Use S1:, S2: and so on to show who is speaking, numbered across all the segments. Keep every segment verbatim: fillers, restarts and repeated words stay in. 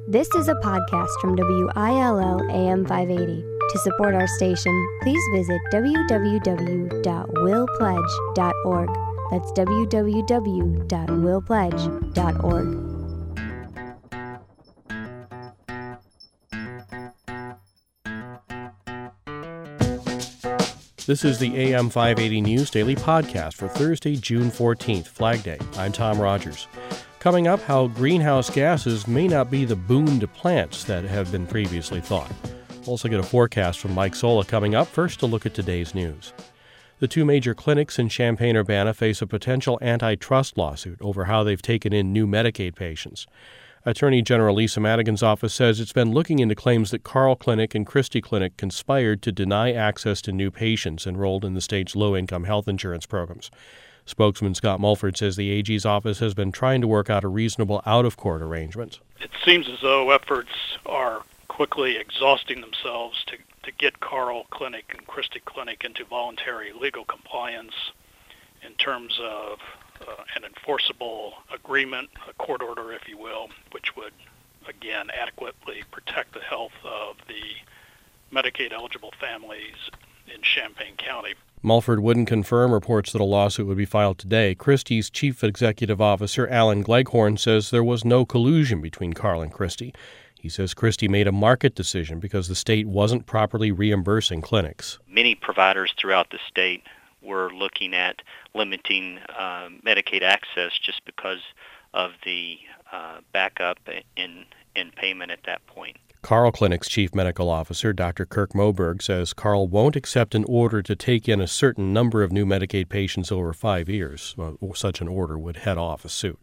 S1: This is a podcast from W I L L A M five eighty. To support our station, please visit w w w dot will pledge dot org. That's w w w dot will pledge dot org.
S2: This is the A M five eighty News Daily Podcast for Thursday, June fourteenth, Flag Day. I'm Tom Rogers. Coming up, how greenhouse gases may not be the boon to plants that have been previously thought. We'll also get a forecast from Mike Sola coming up. First, a look at today's news. The two major clinics in Champaign-Urbana face a potential antitrust lawsuit over how they've taken in new Medicaid patients. Attorney General Lisa Madigan's office says it's been looking into claims that Carle Clinic and Christie Clinic conspired to deny access to new patients enrolled in the state's low-income health insurance programs. Spokesman Scott Mulford says the A G's office has been trying to work out a reasonable out-of-court arrangement.
S3: It seems as though efforts are quickly exhausting themselves to, to get Carle Clinic and Christie Clinic into voluntary legal compliance in terms of uh, an enforceable agreement, a court order, if you will, which would, again, adequately protect the health of the Medicaid-eligible families in Champaign County.
S2: Mulford wouldn't confirm reports that a lawsuit would be filed today. Christie's chief executive officer, Alan Gleghorn, says there was no collusion between Carle and Christie. He says Christie made a market decision because the state wasn't properly reimbursing clinics.
S4: Many providers throughout the state were looking at limiting uh, Medicaid access just because of the uh, backup in, in payment at that point.
S2: Carle Clinic's chief medical officer, Doctor Kirk Moberg, says Carle won't accept an order to take in a certain number of new Medicaid patients over five years. Well, such an order would head off a suit.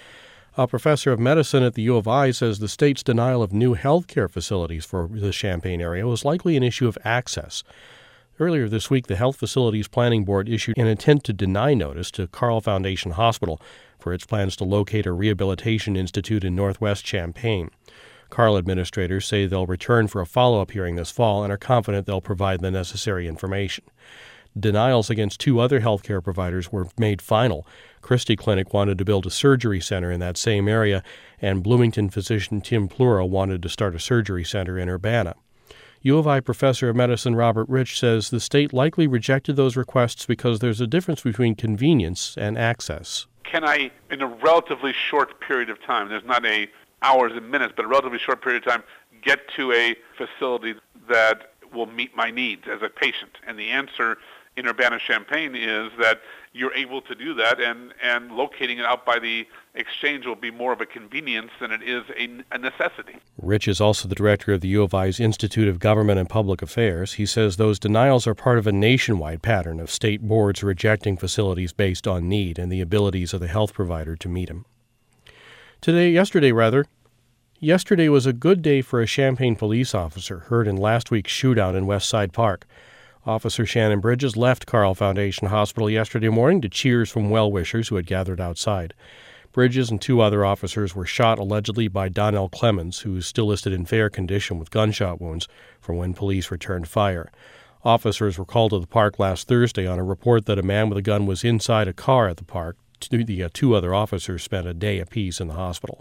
S2: A professor of medicine at the U of I says the state's denial of new health care facilities for the Champaign area was likely an issue of access. Earlier this week, the Health Facilities Planning Board issued an intent to deny notice to Carle Foundation Hospital for its plans to locate a rehabilitation institute in northwest Champaign. Carle administrators say they'll return for a follow-up hearing this fall and are confident they'll provide the necessary information. Denials against two other healthcare providers were made final. Christie Clinic wanted to build a surgery center in that same area, and Bloomington physician Tim Plura wanted to start a surgery center in Urbana. U of I professor of medicine Robert Rich says the state likely rejected those requests because there's a difference between convenience and access.
S5: Can I, in a relatively short period of time, there's not a hours and minutes, but a relatively short period of time, get to a facility that will meet my needs as a patient? And the answer in Urbana-Champaign is that you're able to do that, and, and locating it out by the exchange will be more of a convenience than it is a, a necessity.
S2: Rich is also the director of the U of I's Institute of Government and Public Affairs. He says those denials are part of a nationwide pattern of state boards rejecting facilities based on need and the abilities of the health provider to meet them. Today, yesterday rather, yesterday was a good day for a Champaign police officer hurt in last week's shootout in West Side Park. Officer Shannon Bridges left Carle Foundation Hospital yesterday morning to cheers from well-wishers who had gathered outside. Bridges and two other officers were shot allegedly by Donnell Clemens, who is still listed in fair condition with gunshot wounds from when police returned fire. Officers were called to the park last Thursday on a report that a man with a gun was inside a car at the park. The uh, two other officers spent a day apiece in the hospital.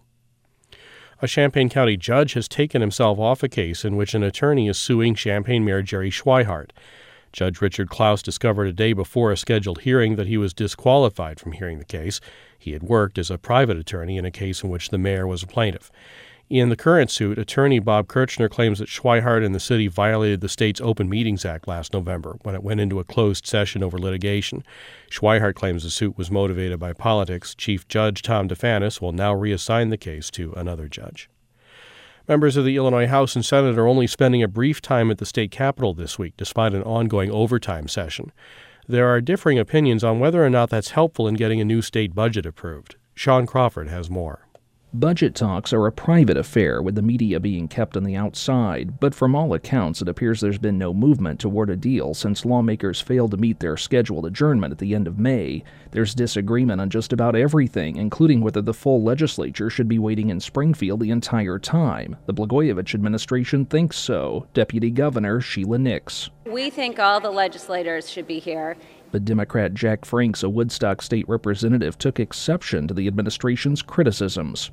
S2: A Champaign County judge has taken himself off a case in which an attorney is suing Champaign Mayor Jerry Schweihart. Judge Richard Klaus discovered a day before a scheduled hearing that he was disqualified from hearing the case. He had worked as a private attorney in a case in which the mayor was a plaintiff. In the current suit, attorney Bob Kirchner claims that Schweihart and the city violated the state's Open Meetings Act last November when it went into a closed session over litigation. Schweihart claims the suit was motivated by politics. Chief Judge Tom DeFanis will now reassign the case to another judge. Members of the Illinois House and Senate are only spending a brief time at the state capitol this week, despite an ongoing overtime session. There are differing opinions on whether or not that's helpful in getting a new state budget approved. Sean Crawford has more.
S6: Budget talks are a private affair, with the media being kept on the outside, but from all accounts it appears there's been no movement toward a deal since lawmakers failed to meet their scheduled adjournment at the end of May. There's disagreement on just about everything, including whether the full legislature should be waiting in Springfield the entire time. The Blagojevich administration thinks so. Deputy Governor Sheila Nix.
S7: We think all the legislators should be here.
S6: But Democrat Jack Franks, a Woodstock state representative, took exception to the administration's criticisms.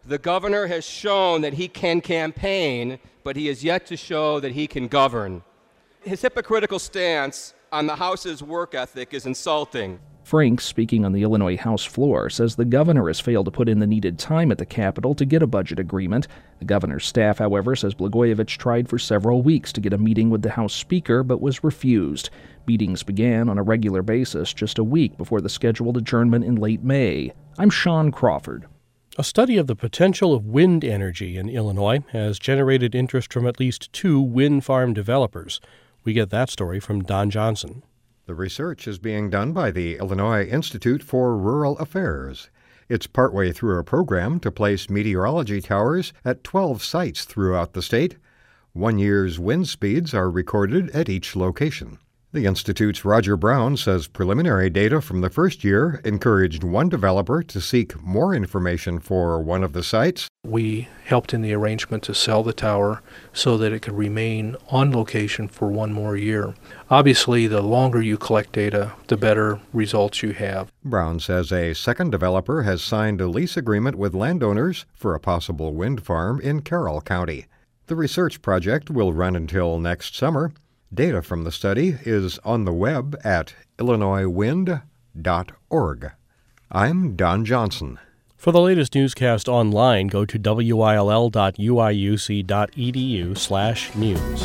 S8: The governor has shown that he can campaign, but he has yet to show that he can govern. His hypocritical stance on the House's work ethic is insulting.
S6: Frank, speaking on the Illinois House floor, says the governor has failed to put in the needed time at the Capitol to get a budget agreement. The governor's staff, however, says Blagojevich tried for several weeks to get a meeting with the House Speaker, but was refused. Meetings began on a regular basis just a week before the scheduled adjournment in late May. I'm Sean Crawford.
S2: A study of the potential of wind energy in Illinois has generated interest from at least two wind farm developers. We get that story from Don Johnson.
S9: The research is being done by the Illinois Institute for Rural Affairs. It's partway through a program to place meteorology towers at twelve sites throughout the state. One year's wind speeds are recorded at each location. The Institute's Roger Brown says preliminary data from the first year encouraged one developer to seek more information for one of the sites.
S10: We helped in the arrangement to sell the tower so that it could remain on location for one more year. Obviously, the longer you collect data, the better results you have.
S9: Brown says a second developer has signed a lease agreement with landowners for a possible wind farm in Carroll County. The research project will run until next summer. Data from the study is on the web at illinois wind dot org. I'm Don Johnson.
S2: For the latest newscast online, go to W I L L dot U I U C dot E D U slash news.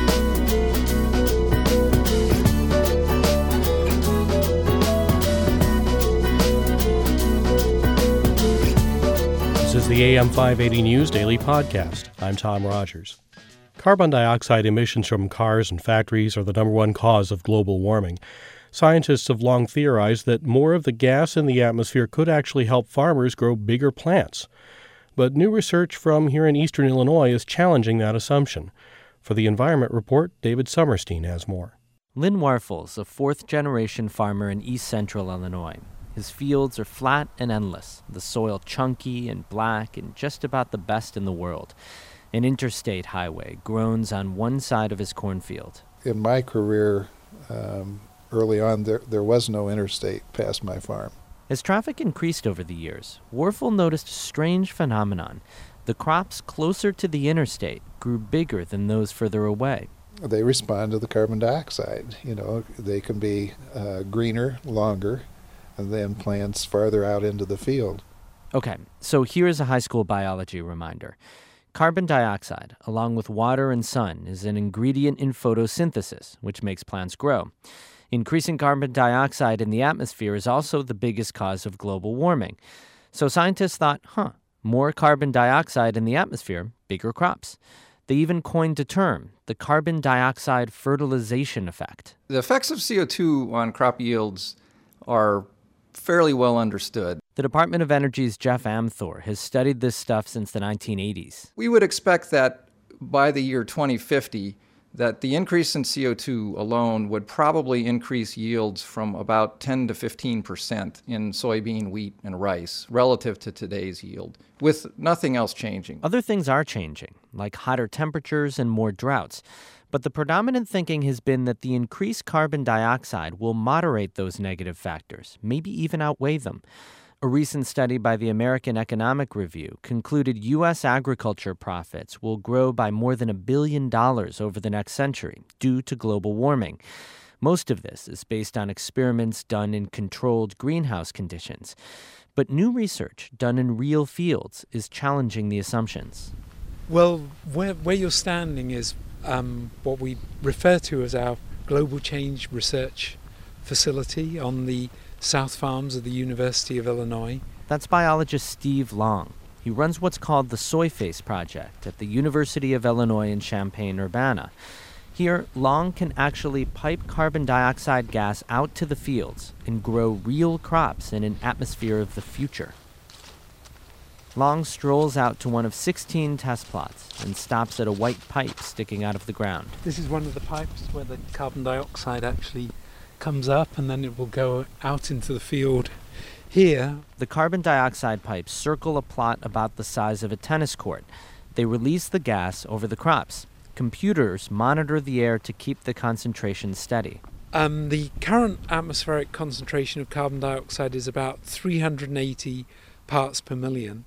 S2: This is the A M five eighty News Daily Podcast. I'm Tom Rogers. Carbon dioxide emissions from cars and factories are the number one cause of global warming. Scientists have long theorized that more of the gas in the atmosphere could actually help farmers grow bigger plants. But new research from here in eastern Illinois is challenging that assumption. For the Environment Report, David Summerstein has more.
S11: Lynn Warfel's a fourth-generation farmer in east central Illinois. His fields are flat and endless, the soil chunky and black and just about the best in the world. An interstate highway groans on one side of his cornfield.
S12: In my career, um, early on, there, there was no interstate past my farm.
S11: As traffic increased over the years, Warfel noticed a strange phenomenon. The crops closer to the interstate grew bigger than those further away.
S12: They respond to the carbon dioxide. You know, they can be uh, greener, longer, and then plants farther out into the field.
S11: Okay, so here's a high school biology reminder. Carbon dioxide, along with water and sun, is an ingredient in photosynthesis, which makes plants grow. Increasing carbon dioxide in the atmosphere is also the biggest cause of global warming. So scientists thought, huh, more carbon dioxide in the atmosphere, bigger crops. They even coined a term, the carbon dioxide fertilization effect.
S13: The effects of C O two on crop yields are fairly well understood.
S11: The Department of Energy's Jeff Amthor has studied this stuff since the nineteen eighties.
S13: We would expect that by the year twenty fifty, that the increase in C O two alone would probably increase yields from about ten to fifteen percent in soybean, wheat, and rice relative to today's yield, with nothing else changing.
S11: Other things are changing, like hotter temperatures and more droughts. But the predominant thinking has been that the increased carbon dioxide will moderate those negative factors, maybe even outweigh them. A recent study by the American Economic Review concluded U S agriculture profits will grow by more than a billion dollars over the next century due to global warming. Most of this is based on experiments done in controlled greenhouse conditions. But new research done in real fields is challenging the assumptions.
S14: Well, where, where you're standing is um, what we refer to as our Global Change Research Facility on the South Farms of the University of Illinois.
S11: That's biologist Steve Long. He runs what's called the SoyFace Project at the University of Illinois in Champaign-Urbana. Here, Long can actually pipe carbon dioxide gas out to the fields and grow real crops in an atmosphere of the future. Long strolls out to one of sixteen test plots and stops at a white pipe sticking out of the ground.
S14: This is one of the pipes where the carbon dioxide actually comes up and then it will go out into the field. Here,
S11: the carbon dioxide pipes circle a plot about the size of a tennis court. They release the gas over the crops. Computers monitor the air to keep the concentration steady.
S14: Um, the current atmospheric concentration of carbon dioxide is about three hundred eighty parts per million.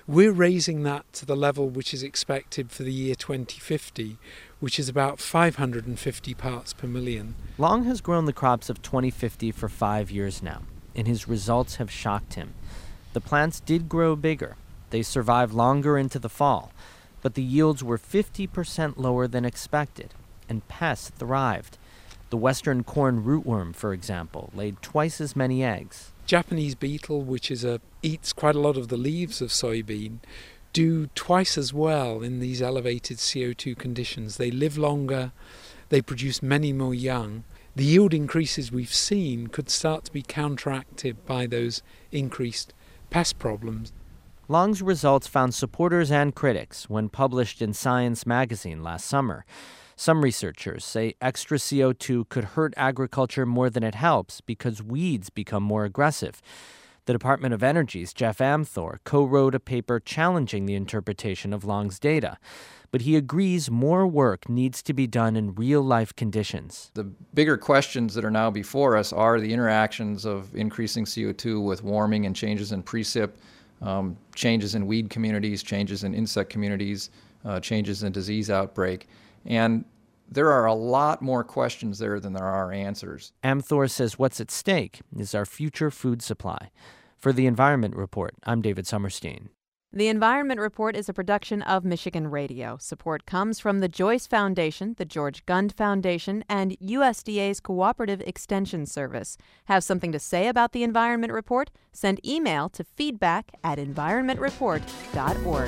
S14: We're raising that to the level which is expected for the year twenty fifty, which is about five hundred fifty parts per million.
S11: Long has grown the crops of twenty fifty for five years now, and his results have shocked him. The plants did grow bigger. They survived longer into the fall, but the yields were fifty percent lower than expected, and pests thrived. The western corn rootworm, for example, laid twice as many eggs.
S14: Japanese beetle, which is a eats quite a lot of the leaves of soybean, do twice as well in these elevated C O two conditions. They live longer, they produce many more young. The yield increases we've seen could start to be counteracted by those increased pest problems.
S11: Long's results found supporters and critics when published in Science magazine last summer. Some researchers say extra C O two could hurt agriculture more than it helps because weeds become more aggressive. The Department of Energy's Jeff Amthor co-wrote a paper challenging the interpretation of Long's data. But he agrees more work needs to be done in real-life conditions.
S13: The bigger questions that are now before us are the interactions of increasing C O two with warming and changes in precip, um, changes in weed communities, changes in insect communities, uh, changes in disease outbreak. And there are a lot more questions there than there are answers.
S11: Amthor says what's at stake is our future food supply. For the Environment Report, I'm David Summerstein.
S15: The Environment Report is a production of Michigan Radio. Support comes from the Joyce Foundation, the George Gund Foundation, and U S D A's Cooperative Extension Service. Have something to say about the Environment Report? Send email to feedback at environment report dot org.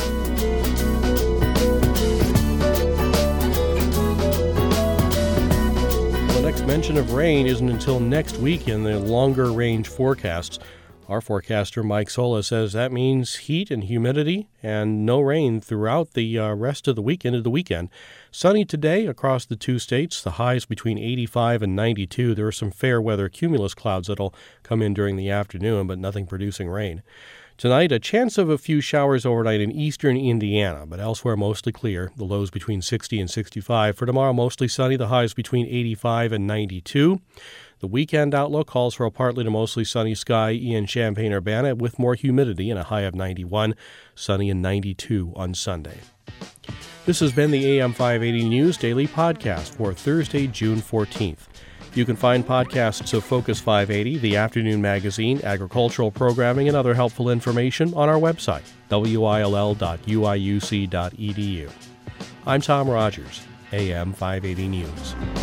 S2: The next mention of rain isn't until next week in the longer range forecasts. Our forecaster, Mike Sola, says that means heat and humidity and no rain throughout the uh, rest of the week into the weekend. Sunny today across the two states, the highs between eighty-five and ninety-two. There are some fair weather cumulus clouds that'll come in during the afternoon, but nothing producing rain. Tonight, a chance of a few showers overnight in eastern Indiana, but elsewhere mostly clear. The lows between sixty and sixty-five. For tomorrow, mostly sunny. The highs between eighty-five and ninety-two. The weekend outlook calls for a partly to mostly sunny sky in Champaign-Urbana with more humidity and a high of ninety-one. Sunny and ninety-two on Sunday. This has been the A M five eighty News Daily Podcast for Thursday, June fourteenth. You can find podcasts of Focus five eighty, the afternoon magazine, agricultural programming, and other helpful information on our website, W I L L dot U I U C dot E D U. I'm Tom Rogers, A M five eighty News.